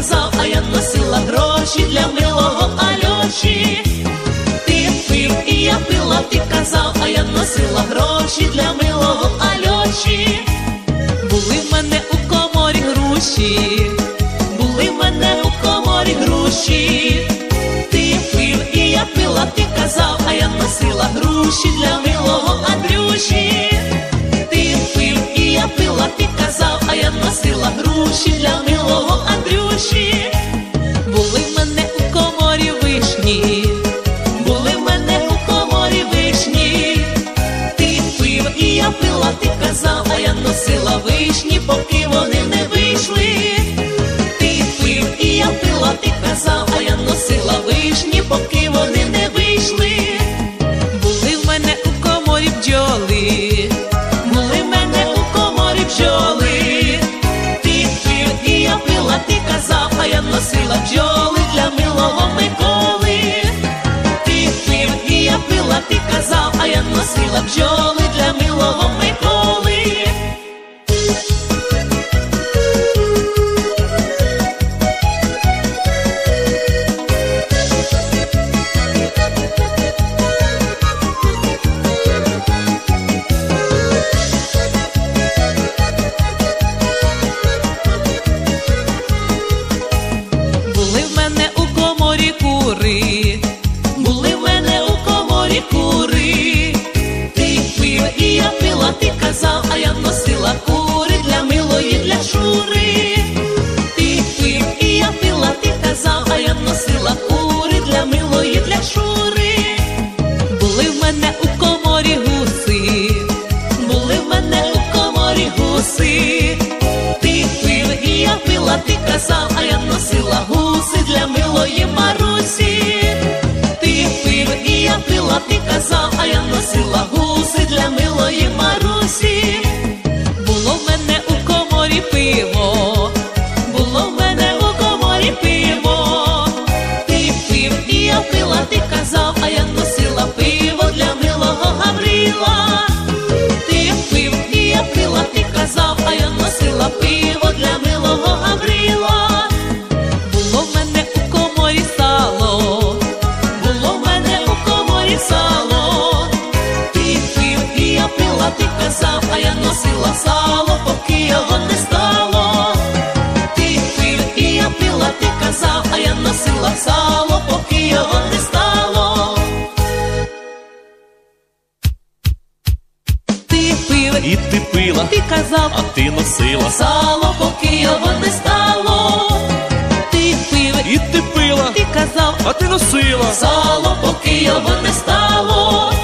казав, а я носила гроші для милого Альоші. Ти пив і я пила, ти казав, а я носила гроші для милого Альоші. Були в мене у коморі груші, були в мене у коморі груші. Ти пив і я пила, ти казав, а я носила груші для милого Андрюші. Ти пив і я пила, ти казав, а я носила груші для милого Андрюші. Були в мене у коморі вишні, були в мене у коморі вишні. Ти пив і я пила, ти казав, а я носила вишні, поки вони не вийшли. Ти пив і я пила, ти казав, а я носила вишні, поки вони не вийшли. Були в мене у коморі бджоли, були в мене у коморі бджоли. Ти пив і я пила, ти казав, а я носила бджоли для милого Миколи. Ти пив і я пила, ти казав, а я носила бджоли для милого Миколи. Були в мене у коморі кури, були в мене у коморі кури. Ти пив і я пила, ти казав, а я носила кури для милої, для Шури. Ти пив і я пила, ти казав, а я носила кури для милої, для Шури. Були в мене у коморі гуси, були в мене у коморі гуси. Ти пив і я пила, ти казав, а я носила гуси для милої Марусі. Ти пив і я пила, ти казав, а я носила гуси для милої Марусі. Було в мене у коморі пиво, було в мене у коморі пиво. Ти пив і я пила, ти казав, а я носила пиво для милого Гаврила. Ти пив і я пила, ти казав, а я носила пиво для милого Гаврила. Було в мене у коморі сало, було в мене у коморі сало. Ти пив і я пила, ти казав, а я носила сало, поки його не стало. Ти пив і я пила, ти казав, а я носила сало, поки його не стало. Ти пив І ти пила, ти казав, а ти носила сало, поки його не стало. Ти пив і ти пила, ти казав, а ти носила сало, поки його не стало.